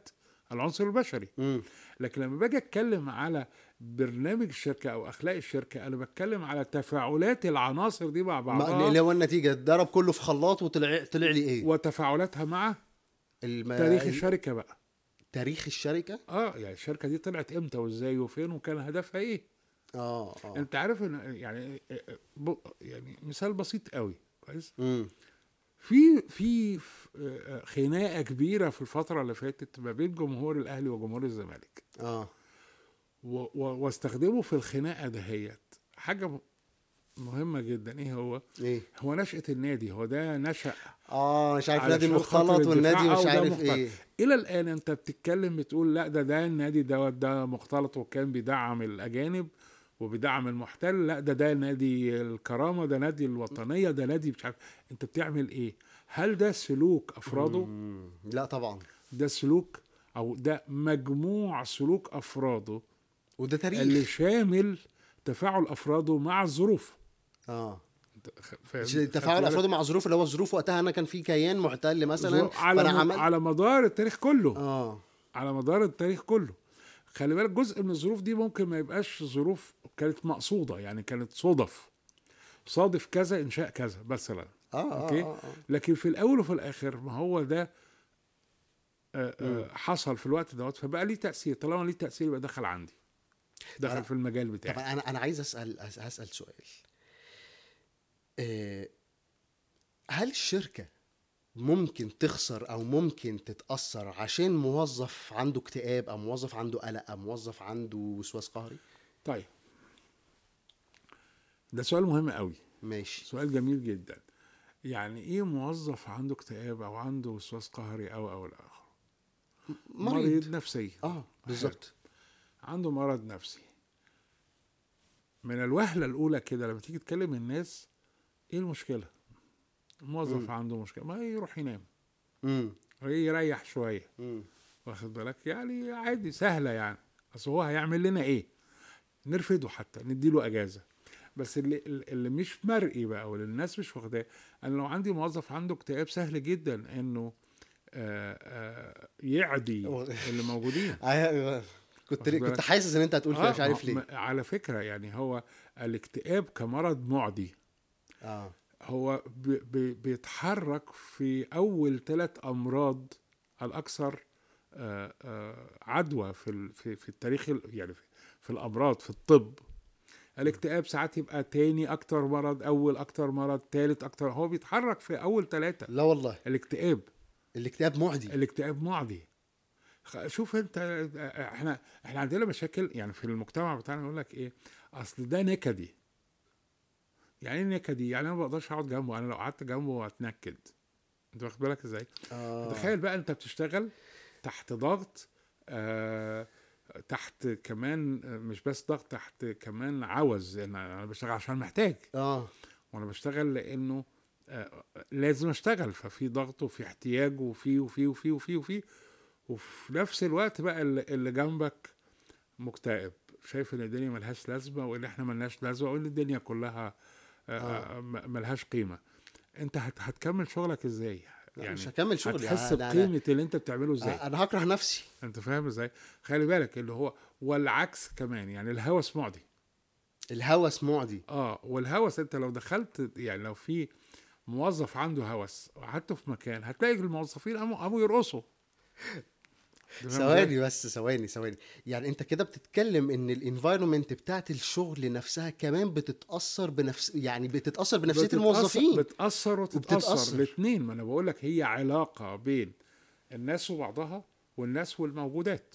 العنصر البشري. امم لكن لما باجي اتكلم على برنامج الشركه او اخلاق الشركه، انا بتكلم على تفاعلات العناصر دي مع ما بعضها، اللي هو النتيجه اتضرب كله في خلاط وطلع طلع لي ايه؟ وتفاعلاتها مع الم... تاريخ ال- الشركه بقى. تاريخ الشركه. اه يعني الشركه دي طلعت امتى وازاي وفين وكان هدفها ايه. اه اه انت عارف ان يعني ب- يعني مثال بسيط قوي كويس. امم في في ف- خناقه كبيره في الفتره اللي فاتت ما بين جمهور الاهلي وجمهور الزمالك، اه و- و- واستخدموا في الخناقه دهيت حاجه م- مهمه جدا. ايه هو؟ ايه؟ هو نشأة النادي، هو ده نشأ اه مش عارف نادي علشان خاطر المختلط والنادي الدفاع مش او ده عارف مختلط. ايه. الى الان انت بتتكلم بتقول لا ده ده النادي دوت ده مختلط وكان بيدعم الاجانب وبيدعم المحتل، لا ده ده نادي الكرامه، ده نادي الوطنيه، ده نادي مش عارف. انت بتعمل ايه؟ هل ده سلوك افراده؟ مم. لا طبعا. ده سلوك او ده مجموع سلوك افراده وده اللي تاريخ. شامل تفاعل افراده مع الظروف. اه انت خ- فاهم؟ مش خدت تفاعل افراد بالك؟ مع ظروف، اللي هو الظروف وقتها انا كان في كيان محتل مثلا ظروف على فانا م... عمل. على مدار التاريخ كله، اه على مدار التاريخ كله. خلي بالك جزء من الظروف دي ممكن ما يبقاش ظروف كانت مقصودة، يعني كانت صدف، صادف كذا انشاء كذا مثلا. اه اه اوكي. اه, آه. لكن في الاول وفي الاخر ما هو ده آه، مم. آه، حصل في الوقت دوت، فبقى ليه تأثير. طالما ليه تأثير يبقى دخل عندي، طب دخل انا في المجال طب بتاعي. انا انا عايز اسال هسال سؤال. آه، هل الشركه ممكن تخسر او ممكن تتاثر عشان موظف عنده اكتئاب او موظف عنده قلق او موظف عنده وسواس قهري؟ طيب ده سؤال مهم قوي، ماشي. سؤال جميل جدا. يعني ايه موظف عنده اكتئاب او عنده وسواس قهري او او الاخر؟ مريض. مريض نفسي. اه حلو. بالظبط. عنده مرض نفسي. من الوهلة الأولى كده لما تيجي تكلم الناس، إيه المشكلة؟ الموظف امم عنده مشكلة، ما يروح ينام امم ويريح شوية. امم واخد بالك؟ يعني عادي سهلة يعني. أصل هو هيعمل لنا إيه؟ نرفده حتى نديله أجازة. بس اللي, اللي مش مرئي بقى واللي الناس مش واخداه، أنا لو عندي موظف عنده اكتئاب سهل جدا إنه آآ آآ يعدي اللي موجودين. كنت واخد كنت بالك؟ حاسس ان انت هتقول كده، اه مش ما عارف ليه. ما- على فكرة يعني هو الاكتئاب كمرض معدي اه هو بي بي بيتحرك في أول ثلاث أمراض الأكثر آه، آه، عدوى في ال- في في التاريخ ال- يعني في في الأمراض في الطب. الاكتئاب ساعات يبقى تاني أكتر مرض، أول أكتر مرض، تالت أكتر. هو بيتحرك في أول ثلاثة. لا والله. الاكتئاب الاكتئاب معدي. الاكتئاب معدي. خ- شوف انت، احنا احنا عندنا مشاكل يعني في المجتمع بتاعنا. يقول لك ايه؟ اصل ده نكدي. يعني ايه نكدي؟ يعني انا ما بقدرش اقعد جنبه، انا لو قعدت جنبه هتنكد. انت واخد بالك ازاي؟ اه تخيل بقى انت بتشتغل تحت ضغط، آه تحت كمان آه، مش بس ضغط، تحت كمان عوز. انا انا بشتغل عشان محتاج، اه وانا بشتغل لانه آه لازم اشتغل، ففي ضغط وفي احتياج وفي وفي وفي وفي وفي وفي نفس الوقت بقى اللي اللي جنبك مكتئب، شايف ان الدنيا ملهاش لازمه وان احنا ملناش لازمه وان الدنيا كلها آه، اه آه، م- ملهاش قيمه. انت هت هتكمل شغلك ازاي؟ لا مش يعني هكمل شغلي. هتحس انا انا بقيمه اللي انت بتعمله ازاي؟ انا هكره نفسي. انت فاهم ازاي؟ خلي بالك اللي هو والعكس كمان، يعني الهوس معدي. الهوس معدي. اه والهوس انت لو دخلت يعني لو في موظف عنده هوس وقعدته في مكان هتلاقي الموظفين قاموا قاموا يرقصوا. أنت فاهم ازاي؟ ثواني بس، ثواني ثواني. يعني انت كده بتتكلم ان الانفايرمنت بتاعت الشغل نفسها كمان بتتاثر بنفس، يعني بتتاثر بنفسيه بتتأثر الموظفين. بتأثر وتتأثر وبتتاثر. الاتنين. ما انا بقول لك هي علاقة بين الناس وبعضها والناس والموجودات.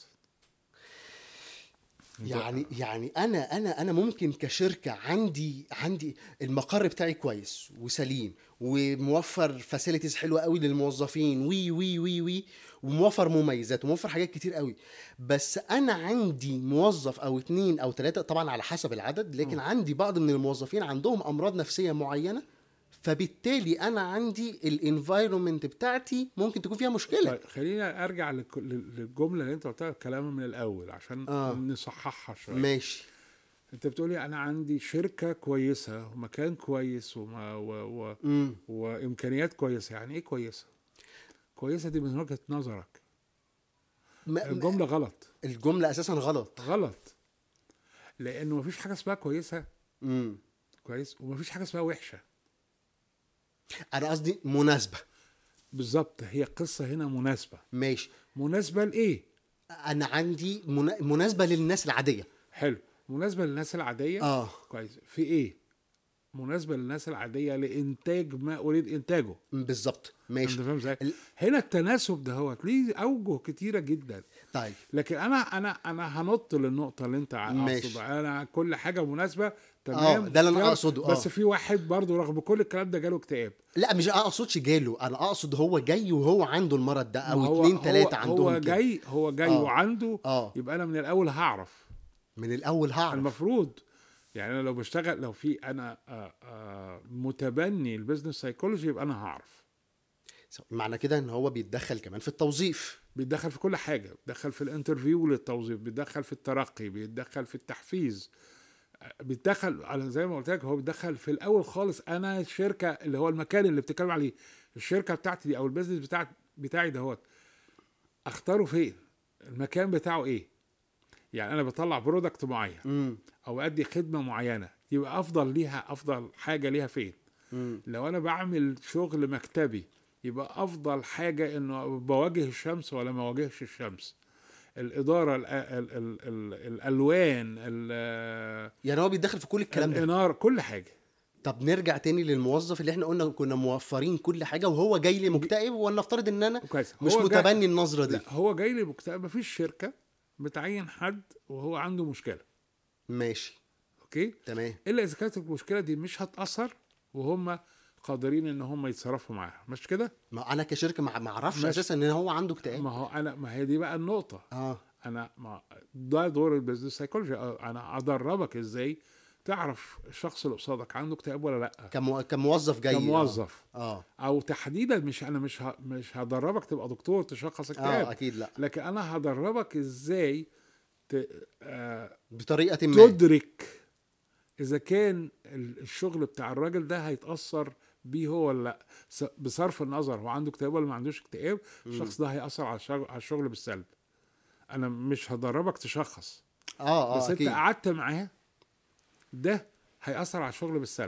انت يعني يعني انا انا انا ممكن كشركه عندي عندي المقر بتاعي كويس وسليم وموفر فاسيلتيز حلوه قوي للموظفين، وي وي وي وي وموفر مميزات وموفر حاجات كتير قوي، بس انا عندي موظف او اتنين او تلاته طبعا على حسب العدد، لكن مم. عندي بعض من الموظفين عندهم امراض نفسيه معينه، فبالتالي انا عندي الانفايرومنت بتاعتي ممكن تكون فيها مشكله. طيب خلينا ارجع لك- للجملة اللي انت قلتها الكلام من الاول عشان اه نصححها شوية. ماشي. انت بتقولي انا عندي شركة كويسة ومكان كويس وما و و امم وامكانيات كويسة. يعني ايه كويسة؟ كويسة دي من وجهة نظرك. م... م... الجمله غلط. الجمله اساسا غلط. غلط لانه مفيش حاجه اسمها كويسه امم كويس، ومفيش حاجه اسمها وحشه. انا قصدي مناسبه. بالظبط، هي قصه هنا مناسبه. ماشي. مناسبه لايه؟ انا عندي منا... مناسبه للناس العاديه. حلو، مناسبه للناس العاديه. اه كويس، في ايه؟ مناسبه للناس العاديه لانتاج ما اريد انتاجه. بالظبط. انت ماشي. فاهم ازاي؟ ال... هنا التناسب ده هو ليه اوجه كتيره جدا. طيب لكن انا انا انا هنط للنقطه اللي انت ماشي. اقصدها. انا كل حاجه مناسبه اه تمام. ده اللي انا اختيار. اقصده. اه بس في واحد برضو رغم كل الكلام ده جاله اكتئاب. لا مش اقصدش جاله، انا اقصد هو جاي وهو عنده المرض ده، ما او هو اتنين هو تلاتة هو عندهم كده. جاي هو جاي آه. وعنده. اه يبقى انا من الاول هعرف. من الاول هعرف. المفروض يعني انا لو بشتغل، لو في انا آه، آه، متبني البيزنس سايكولوجي، يبقى انا هعرف. معنى كده ان هو بيتدخل كمان في التوظيف. بيتدخل في كل حاجه، بيتدخل في الانترفيو للتوظيف، بيتدخل في الترقي، بيتدخل في التحفيز، بيتدخل على زي ما قلت لك. هو بيتدخل في الاول خالص. انا الشركه اللي هو المكان اللي بتتكلم عليه، الشركه بتاعتي دي او البيزنس بتاع بتاعي دهوت، اختاره فين؟ المكان بتاعه ايه؟ يعني انا بطلع برودكت معين امم او ادي خدمه معينه، يبقى افضل ليها، افضل حاجه ليها فين؟ امم لو انا بعمل شغل مكتبي، يبقى افضل حاجه انه بواجه الشمس ولا ما واجهش الشمس. الاداره، ال ال ال ال الالوان، ال- يعني هو بيتدخل في كل الكلام ده. الاناره، كل حاجه. طب نرجع تاني للموظف اللي احنا قلنا كنا موفرين كل حاجه وهو جاي لي مكتئب، ولنفترض ان انا كويس. مش هو جاي- متبني النظره دي. لا، هو جاي لي مكتئب. مفيش شركه بتعين حد وهو عنده مشكله. ماشي اوكي. تمام. الا اذا كانت المشكله دي مش هتاثر وهم قادرين ان هم يتصرفوا معاها، مش كده؟ ما انا كشركه ما ما اعرفش ماشي. اساسا ان هو عنده اكتئاب. ما هو انا، ما هي دي بقى النقطه. اه انا ما ده دور البيزنس سايكولوجي. انا ادربك ازاي تعرف الشخص اللي قصادك عنده اكتئاب ولا لا. كمو... كموظف جاي. كموظف. اه او تحديدا، مش انا مش ه... مش هدربك تبقى دكتور تشخص اه, اكتئاب. آه اكيد لا. لكن انا هدربك ازاي ت... آه... بطريقه ما. تدرك اذا كان ال- الشغل بتاع الراجل ده هيتاثر بيه هو ولا لا. س- بصرف النظر هو عنده اكتئاب ولا ما عندوش اكتئاب، الشخص ده هيأثر على الشغل, على الشغل بالسلب. انا مش هدربك تشخص، اه اه بس انت اكيد. قعدت معاه، ده هيأثر على الشغل بالسلب.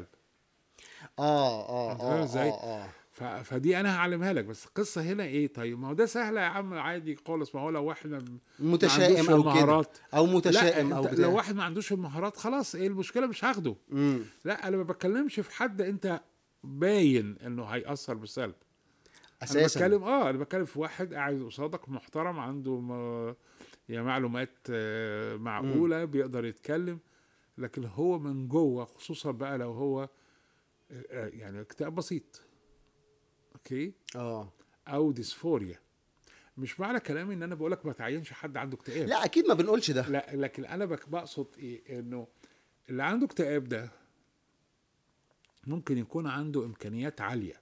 اه اه انت فاهم اه ازاي؟ اه اه ف... فدي انا هعلمها لك. بس القصه هنا ايه؟ طيب ما هو ده سهله يا عم، عادي خالص. ما هو لو واحد ما ما متشائم عندوش او كده، المهارات. او لا، متشائم او انت بتاع. لو واحد ما عندوش المهارات، خلاص ايه المشكله؟ مش هاخده. امم لا، انا ما بتكلمش في حد انت باين انه هيأثر بالسلب. انا اساسا. بتكلم اه انا بتكلم في واحد قاعد قصادك محترم، عنده م... يا معلومات آه، معقوله، بيقدر يتكلم. لكن هو من جوه، خصوصا بقى لو هو آه، يعني اكتئاب بسيط، اوكي، اه او ديسفوريا. مش معنى كلامي ان انا بقولك ما تعينش حد عنده اكتئاب. لا اكيد ما بنقولش ده. لا، لكن انا بك- بقصد ايه؟ انه اللي عنده اكتئاب ده ممكن يكون عنده امكانيات عاليه،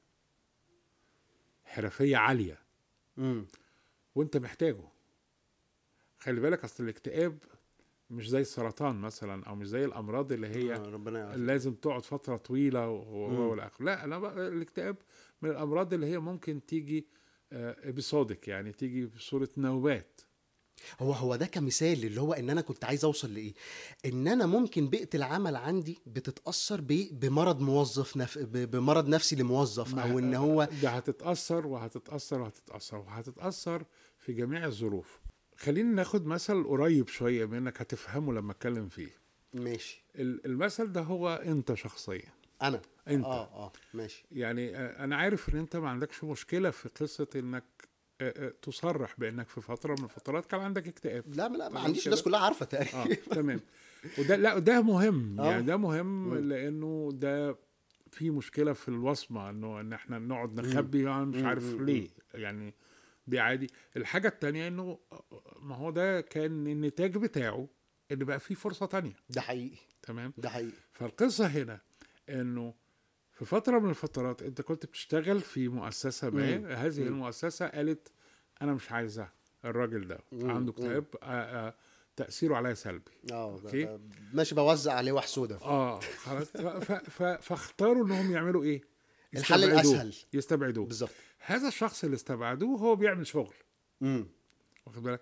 حرفيه عاليه، امم وانت محتاجه. خلي بالك، اصل الاكتئاب مش زي السرطان مثلا، او مش زي الامراض اللي هي آه ربنا يعافيك. لازم تقعد فتره طويله و- مم. والاخر. لا، انا بقى الاكتئاب من الامراض اللي هي ممكن تيجي ابيسودك، يعني تيجي بصوره نوبات. هو هو ده كمثال اللي هو ان انا كنت عايز اوصل لايه، ان انا ممكن بيئه العمل عندي بتتاثر ب- بمرض موظف نف... ب- بمرض نفسي لموظف، او ان هو ده هتتاثر وهتتاثر وهتتاثر وهتتاثر في جميع الظروف. خلينا ناخد مثل قريب شويه منك هتفهمه لما اتكلم فيه. ماشي. ال- المثل ده هو انت شخصيا. انا انت اه اه ماشي. يعني آه، انا عارف ان انت ما عندكش مشكله في قصه انك آه، آه، تصرح بانك في فتره من الفترات كان عندك اكتئاب. لا لا ما تمام عنديش، كده؟ الناس كلها عارفه اه تقريبا. تمام. وده لا، ده مهم. آه. يعني ده مهم مم. لانه ده في مشكله في الوصمه، انه ان احنا نقعد مم. نخبي، يعني مش مم. عارف مم. ليه. يعني دي عادي. الحاجه التانية انه ما هو ده كان النتاج بتاعه ان بقى فيه فرصه تانية. ده حقيقي. تمام. ده حقيقي. فالقصه هنا انه في فتره من الفترات انت كنت بتشتغل في مؤسسه ما. مم. هذه مم. المؤسسه قالت انا مش عايزاه، الراجل ده مم. عنده مم. اكتئاب، آه، آه، تاثيره عليا سلبي. اه اوكي. ب- ب- ماشي بوزع عليه وحسوده. اه خلاص. ف- ف- ف- فاختاروا انهم يعملوا ايه؟ الحل يستبعدوه. الاسهل. يستبعدوه. بالظبط. هذا الشخص اللي استبعدوه هو بيعمل شغل، امم واخد بالك؟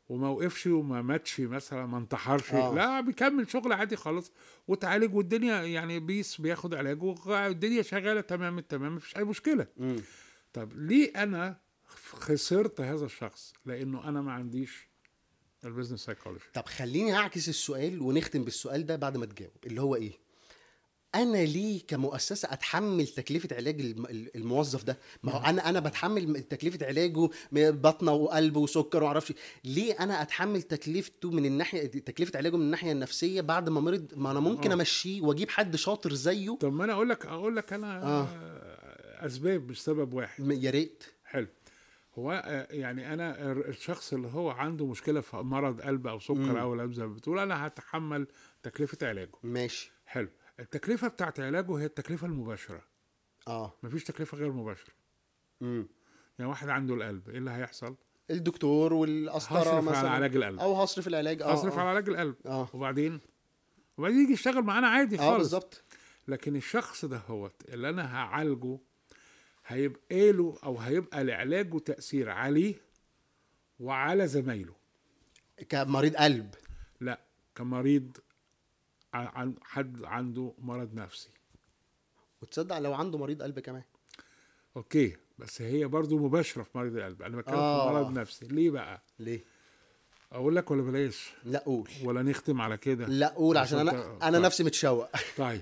وما وقفش وما ماتش مثلا، ما انتحرش، آه. لا بيكمل شغل عادي خالص وتعالج، والدنيا يعني بيس بياخد علاجه والدنيا شغاله تمام التمام، مفيش اي مشكله. مم. طب ليه انا خسرت هذا الشخص؟ لانه انا ما عنديش البيزنس سايكولوجي. طب خليني اعكس السؤال ونختم بالسؤال ده بعد ما تجاوب، اللي هو ايه؟ انا ليه كمؤسسه اتحمل تكلفه علاج الم- الموظف ده؟ ما هو انا انا بتحمل تكلفه علاجه بطنه وقلب وسكر ومعرفش. ليه انا اتحمل تكلفته من الناحيه تكلفه علاجه من الناحيه النفسيه بعد ما مرض؟ ما انا ممكن آه. امشيه واجيب حد شاطر زيه. طب ما انا اقول لك اقول لك انا آه. اسباب مش سبب واحد. م- يا ريت. حلو. هو آه، يعني انا الر- الشخص اللي هو عنده مشكله في مرض قلب او سكر مم. او قلب زي ما بتقول، انا هتحمل تكلفه علاجه. ماشي. حلو. التكلفه بتاعت علاجه هي التكلفه المباشره، اه. مفيش تكلفه غير مباشره. امم يعني واحد عنده القلب، ايه اللي هيحصل؟ الدكتور والقسطره هصرف مثلا، على علاج القلب، او هصرف العلاج. اه هصرف اه على علاج القلب. اه, وبعدين وبعدين يجي يشتغل معانا عادي آه خالص. بالظبط. لكن الشخص ده هو اللي انا هعالجه هيبقى له او هيبقى لعلاجه تأثير عليه وعلى زمايله. كمريض قلب. لا، كمريض ع- عن حد عنده مرض نفسي. وتصدق لو عنده مريض قلب كمان. اوكي، بس هي برضو مباشرة في مريض القلب. انا بتكلم آه. في مرض نفسي. ليه بقى؟ ليه؟ اقول لك ولا بلاش؟ لا قول. ولا نختم على كده؟ لا قول عشان عشان انا ت- انا طيب. نفسي متشوق. طيب،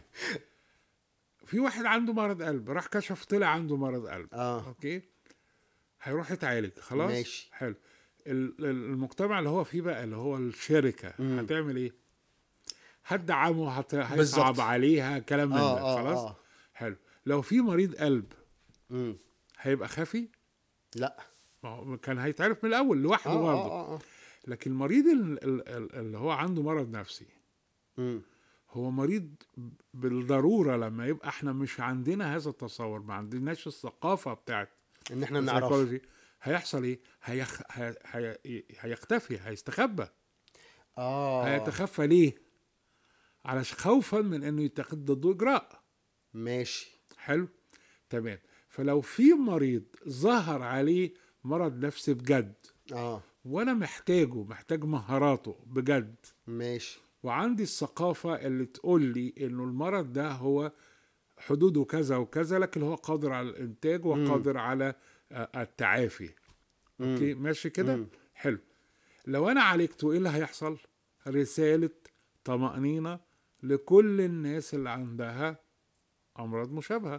في واحد عنده مرض قلب، راح كشف طلع عنده مرض قلب. اه اوكي، هيروح يتعالج خلاص. ماشي. حلو. ال- ال- المجتمع اللي هو فيه بقى، اللي هو الشركة، مم. هتعمل ايه؟ هتدعمه، هت... هيصعب بالظبط. عليها كلام من اه ده. اه خلاص. اه حلو. لو في مريض قلب امم هيبقى خفي؟ لا. ما هو كان هيتعرف من الاول لوحده اه برضه. اه اه لكن المريض ال- ال- ال- اللي هو عنده مرض نفسي امم هو مريض بالضرورة. لما يبقى احنا مش عندنا هذا التصور، ما عندناش الثقافة بتاعت ان احنا نعرف. السيكولوجي، هيحصل ايه؟ هيخ... هي... هي... هيختفي، هيستخبى. اه هيتخفى ليه؟ علشان خوفا من انه يتخذ ضده اجراء. ماشي. حلو. تمام. فلو في مريض ظهر عليه مرض نفسي بجد، اه وانا محتاجه، محتاج مهاراته بجد، ماشي. وعندي الثقافة اللي تقول لي انه المرض ده هو حدوده كذا وكذا، لكن هو قادر على الانتاج وقادر على آه، التعافي. اوكي، ماشي كده. مم. حلو. لو انا عالجته، ايه اللي هيحصل؟ رسالة طمأنينة لكل الناس اللي عندها امراض مشابهة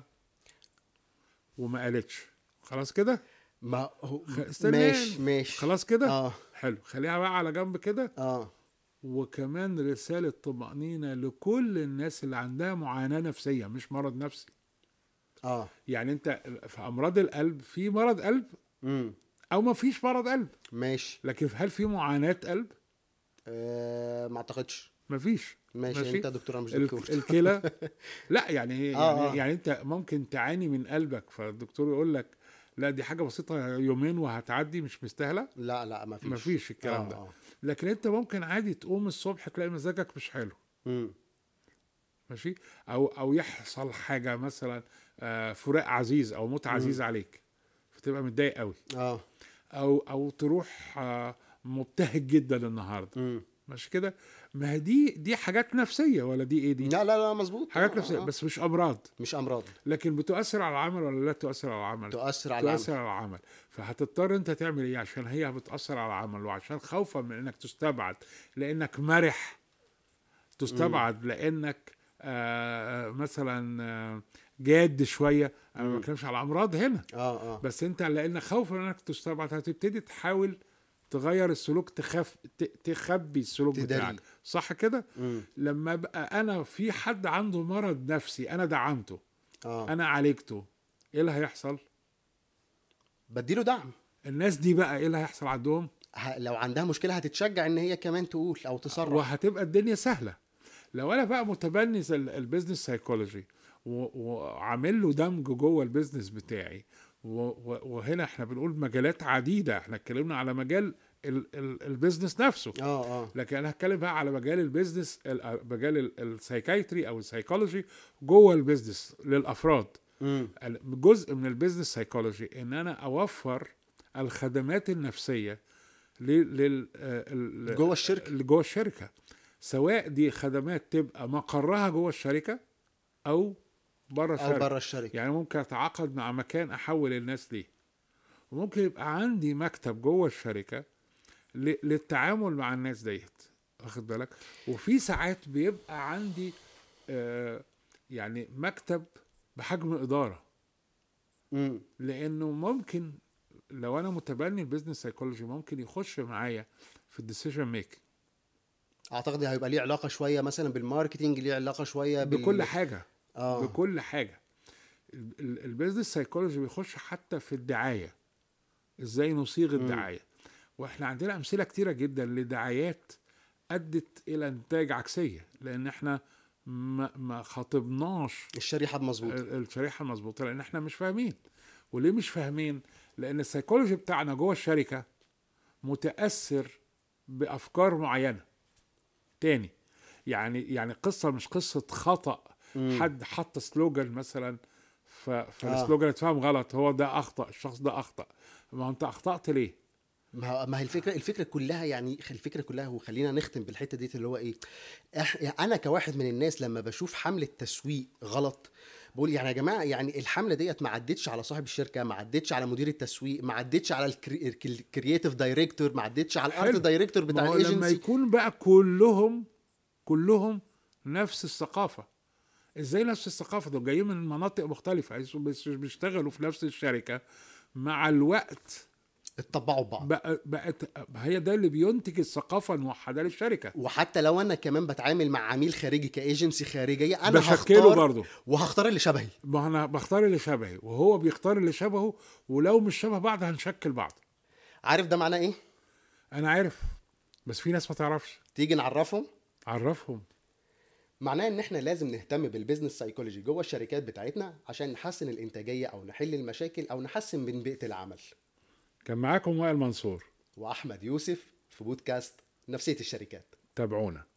وما قالتش. خلاص كده. ما هو خ- استناني. ماشي ماشي. خلاص كده. اه حلو، خليها بقى على جنب كده. اه وكمان رسالة طمأنينة لكل الناس اللي عندها معاناة نفسية، مش مرض نفسي. اه يعني انت في امراض القلب، في مرض قلب امم او ما فيش مرض قلب، ماشي. لكن هل في معاناة قلب؟ آه ما اعتقدش. ما فيش. ماشي, ماشي. انت دكتور أنا مش ال- دكتور. الكلى لا، يعني آه، يعني آه. يعني انت ممكن تعاني من قلبك، فالدكتور يقول لك لا دي حاجة بسيطة، يومين وهتعدي، مش مستاهلة. لا لا ما فيش. ما فيش الكلام آه، ده. آه. لكن انت ممكن عادي تقوم الصبح تلاقي مزاجك مش حلو. امم ماشي. او او يحصل حاجه مثلا آه، فراق عزيز او موت عزيز عليك، فتبقى متضايق قوي. اه او او تروح آه، مبتهج جدا النهارده. امم ماشي كده. ما هي دي دي حاجات نفسيه، ولا دي ايه دي؟ لا لا لا مظبوط. حاجات آه، نفسيه آه. بس مش امراض. مش امراض. لكن بتؤثر على العمل ولا لا تؤثر على العمل؟ تؤثر على تؤثر العمل. على العمل. فهتضطر انت تعمل ايه عشان هي بتأثر على العمل، وعشان خوفا من انك تستبعد لانك مرح، تستبعد لانك آه مثلا آه جاد شويه. انا ما بتكلمش على امراض هنا، اه اه بس انت لان خوفا انك تستبعد هتبتدي تحاول تغير السلوك، تخف ت- تخبي السلوك تداري. بتاعك. صح كده. امم لما ابقى انا في حد عنده مرض نفسي، انا دعمته، اه انا عالجته، ايه اللي هيحصل؟ بديله دعم. الناس دي بقى ايه اللي هيحصل عندهم؟ ه- لو عندها مشكله هتتشجع ان هي كمان تقول او تصرح. وهتبقى الدنيا سهله. لو انا بقى متبني ال- البيزنس سايكولوجي و- وعامل له دمج جوه البيزنس بتاعي، و- و- وهنا احنا بنقول مجالات عديده، احنا اتكلمنا على مجال ال- ال- البيزنس نفسه، اه اه لكن انا هتكلم بقى على مجال البيزنس، ال- مجال ال- السايكايتري او السايكولوجي جوه البيزنس للافراد. امم جزء من البيزنس سايكولوجي ان انا اوفر الخدمات النفسيه لل جوه الشركه جوه الشركه، سواء دي خدمات تبقى مقرها جوه الشركه او بره او الشركه. بره الشركه. يعني ممكن اتعاقد مع مكان احول الناس ليه، وممكن يبقى عندي مكتب جوه الشركه ل- للتعامل مع الناس ديت، واخد بالك. وفي ساعات بيبقى عندي آه يعني مكتب بحجم اداره، امم لانه ممكن لو انا متبني البيزنس سايكولوجي ممكن يخش معايا في الديسيجن ميك اعتقد هيبقى ليه علاقه شويه مثلا بالماركتينج، ليه علاقه شويه بكل بال حاجه. اه بكل حاجه. البيزنس سايكولوجي بيخش حتى في الدعايه، ازاي نصيغ امم الدعايه. واحنا عندنا امثله كتيره جدا لدعايات ادت الى انتاج عكسيه، لان احنا ما ما خاطبناش الشريحه مظبوطه. ال- الشريحه المظبوطه، لان احنا مش فاهمين. وليه مش فاهمين؟ لان السيكولوجي بتاعنا جوه الشركه متاثر بافكار معينه تاني. يعني يعني قصه مش قصه خطا، امم حد حط سلوجان مثلا ف- اه فالسلوجان اتفهم غلط، هو ده اخطا، الشخص ده اخطا. ما هو انت اخطات ليه؟ ما هو- ما هي الفكره الفكره كلها يعني الفكره كلها، وخلينا نختم بالحته دي اللي هو ايه. إح يعني انا كواحد من الناس لما بشوف حمله تسويق غلط بقول يعني يا جماعه، يعني الحمله ديت ما عدتش على صاحب الشركه، ما عدتش على مدير التسويق، ما عدتش على الكرييتيف دايركتور، ما عدتش على الارت حلو. دايركتور ما بتاع هو لما الايجنسي. يكون بقى كلهم كلهم نفس الثقافة. ازاي نفس الثقافة؟ دول جايين من مناطق مختلفة بس بيشتغلوا في نفس الشركة. مع الوقت اتطبعوا ببعض. بقى بقت هي ده اللي بينتج الثقافة الموحدة للشركة. وحتى لو انا كمان بتعامل مع عميل خارجي كايجنسي خارجيه، انا بشكله هختار برضه. وهختار اللي شبهي. ما انا بختار اللي شبهي وهو بيختار اللي شبهه، ولو مش شبه بعض هنشكل بعض. عارف ده معناه ايه؟ انا عارف، بس في ناس ما تعرفش. تيجي نعرفهم. عرفهم. معناه ان احنا لازم نهتم بالبيزنس سايكولوجي جوه الشركات بتاعتنا عشان نحسن الانتاجيه او نحل المشاكل او نحسن من بيئه العمل. كان معاكم وائل منصور. واحمد يوسف في بودكاست نفسيه الشركات. تابعونا.